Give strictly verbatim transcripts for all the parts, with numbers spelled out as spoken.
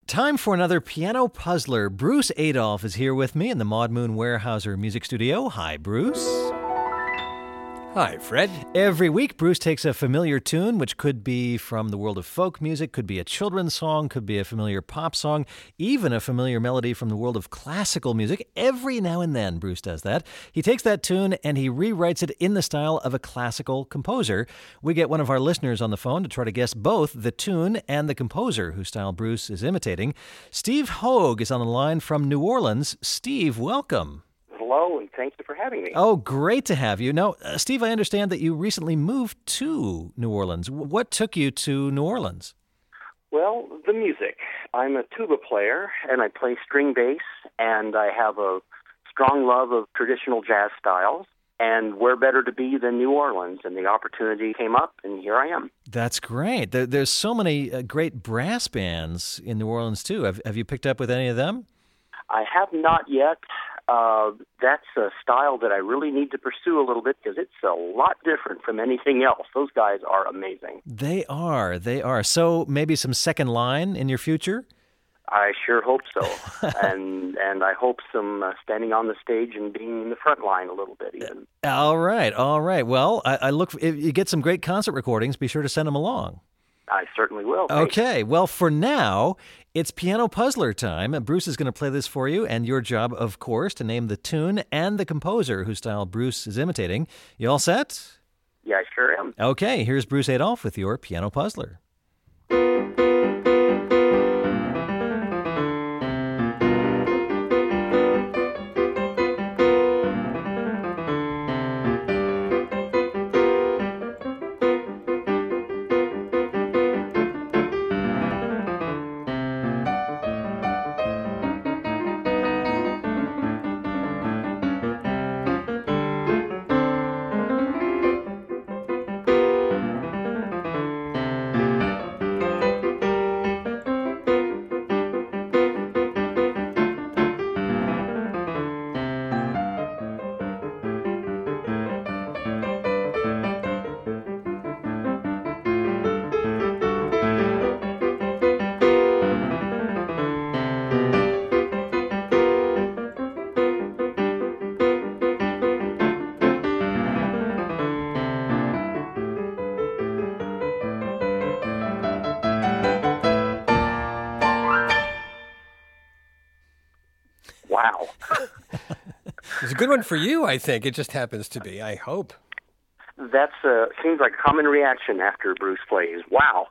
Time for another piano puzzler. Bruce Adolphe is here with me in the Maud Moon Weyerhaeuser Music Studio. Hi, Bruce. Hi, Fred. Every week, Bruce takes a familiar tune, which could be from the world of folk music, could be a children's song, could be a familiar pop song, even a familiar melody from the world of classical music. Every now and then, Bruce does that. He takes that tune and he rewrites it in the style of a classical composer. We get one of our listeners on the phone to try to guess both the tune and the composer whose style Bruce is imitating. Steve Hogue is on the line from New Orleans. Steve, welcome. Hello, and thank you for having me. Oh, great to have you. Now, uh, Steve, I understand that you recently moved to New Orleans. W- What took you to New Orleans? Well, the music. I'm a tuba player, and I play string bass, and I have a strong love of traditional jazz styles. And where better to be than New Orleans? And the opportunity came up, and here I am. That's great. There, there's so many uh, great brass bands in New Orleans, too. Have, have you picked up with any of them? I have not yet. Uh, that's a style that I really need to pursue a little bit because it's a lot different from anything else. Those guys are amazing. They are. They are. So maybe some second line in your future? I sure hope so. and and I hope some uh, standing on the stage and being in the front line a little bit even. All right. All right. Well, I, I look. If you get some great concert recordings, be sure to send them along. I certainly will. Thanks. Okay. Well, for now, it's Piano Puzzler time. Bruce is going to play this for you, and your job, of course, to name the tune and the composer whose style Bruce is imitating. You all set? Yeah, I sure am. Okay, here's Bruce Adolphe with your Piano Puzzler. Wow. It's a good one for you, I think. It just happens to be, I hope. That's uh, seems like a common reaction after Bruce plays. Wow.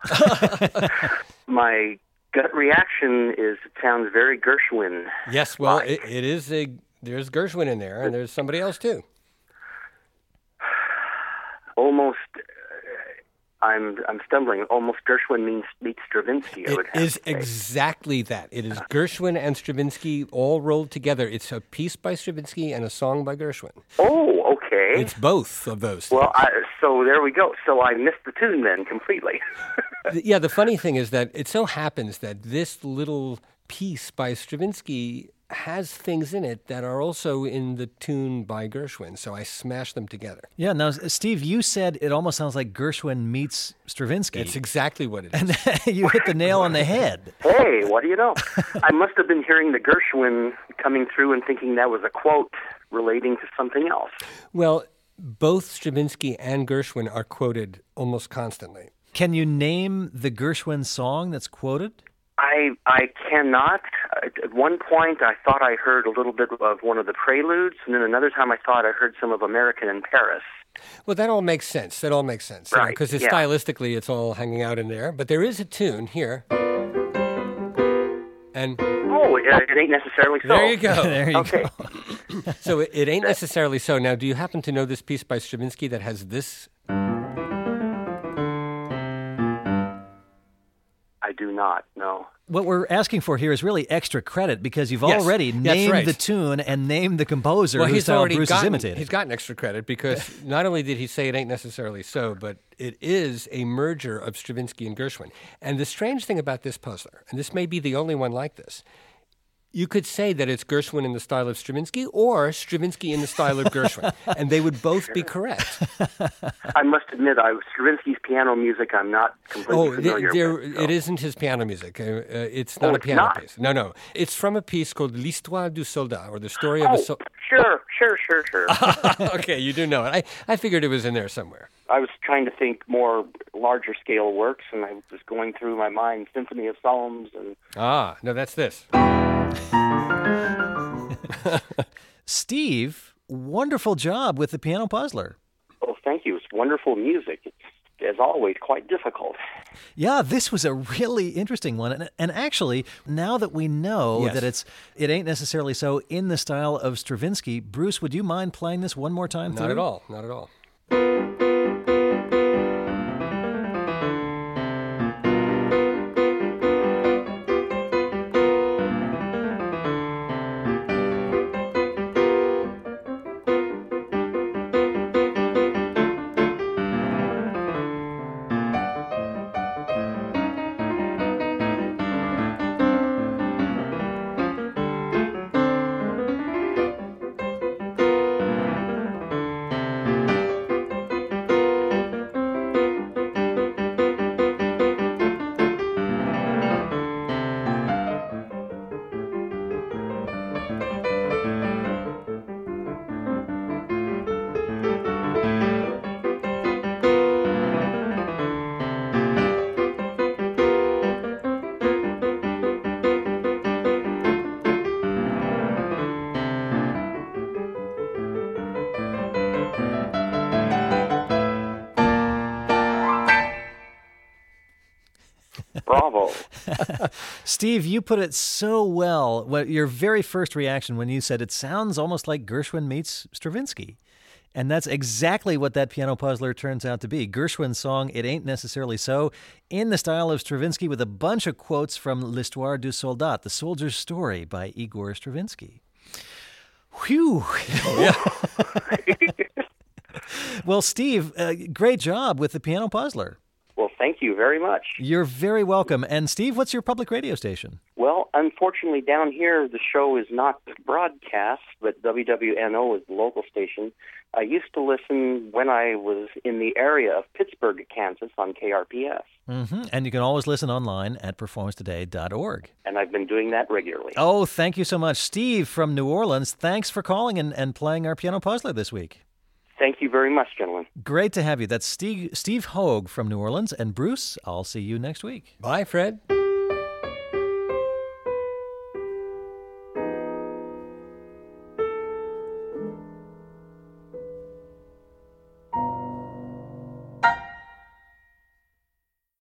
My gut reaction is it sounds very Gershwin. Yes, well, it, it is a, there's Gershwin in there, and there's somebody else, too. Almost, uh, I'm I'm stumbling. Almost Gershwin means meets Stravinsky, I It would have is to say. exactly that. It is Gershwin and Stravinsky all rolled together. It's a piece by Stravinsky and a song by Gershwin. Oh, okay. It's both of those things. Well, I, so there we go. So I missed the tune then completely. Yeah, the funny thing is that it so happens that this little piece by Stravinsky has things in it that are also in the tune by Gershwin, so I smashed them together. Yeah, now, Steve, you said it almost sounds like Gershwin meets Stravinsky. It's exactly what it is. And you hit the nail on the head. Hey, what do you know? I must have been hearing the Gershwin coming through and thinking that was a quote relating to something else. Well, both Stravinsky and Gershwin are quoted almost constantly. Can you name the Gershwin song that's quoted? I I cannot. At one point, I thought I heard a little bit of one of the preludes, and then another time I thought I heard some of American in Paris. Well, that all makes sense. That all makes sense. Right, Because it's yeah. stylistically, it's all hanging out in there. But there is a tune here. And Oh, it, it ain't necessarily so. there you go. There you Okay. go. So it, it ain't necessarily so. Now, do you happen to know this piece by Stravinsky that has this? I do not, no. What we're asking for here is really extra credit because you've Yes, already that's named right. the tune and named the composer Well, whose he's style already Bruce gotten, is imitating. he's gotten extra credit because not only did he say it ain't necessarily so, but it is a merger of Stravinsky and Gershwin. And the strange thing about this puzzler, and this may be the only one like this, You could say that it's Gershwin in the style of Stravinsky or Stravinsky in the style of Gershwin, and they would both be correct. I must admit, I, Stravinsky's piano music, I'm not completely Oh, familiar there, with. So. It isn't his piano music. Uh, uh, it's not Oh, a it's piano not? piece. No, no. It's from a piece called L'Histoire du Soldat, or the story of Oh, a soldier. sure, sure, sure, sure. Okay, you do know it. I, I figured it was in there somewhere. I was trying to think more larger scale works, and I was going through my mind Symphony of Psalms and Ah, no, that's this. Steve, wonderful job with the Piano Puzzler. oh, thank you. It's wonderful music. It's, as always, quite difficult. Yeah, this was a really interesting one. And, and actually, now that we know Yes. that it's it ain't necessarily so in the style of Stravinsky, Bruce, would you mind playing this one more time? Not through? at all. Not at all. Bravo. Steve, you put it so well. What your very first reaction when you said it sounds almost like Gershwin meets Stravinsky. And that's exactly what that Piano Puzzler turns out to be. Gershwin's song, It Ain't Necessarily So, in the style of Stravinsky with a bunch of quotes from L'Histoire du Soldat, The Soldier's Story by Igor Stravinsky. Whew. Yeah. Well, Steve, uh, great job with the Piano Puzzler. Well, thank you very much. You're very welcome. And Steve, what's your public radio station? Well, unfortunately, down here, the show is not broadcast, but W W N O is the local station. I used to listen when I was in the area of Pittsburgh, Kansas, on K R P S. Mm-hmm. And you can always listen online at performance today dot org. And I've been doing that regularly. Oh, thank you so much. Steve from New Orleans, thanks for calling and, and playing our Piano Puzzler this week. Thank you very much, gentlemen. Great to have you. That's Steve, Steve Hoag from New Orleans. And Bruce, I'll see you next week. Bye, Fred.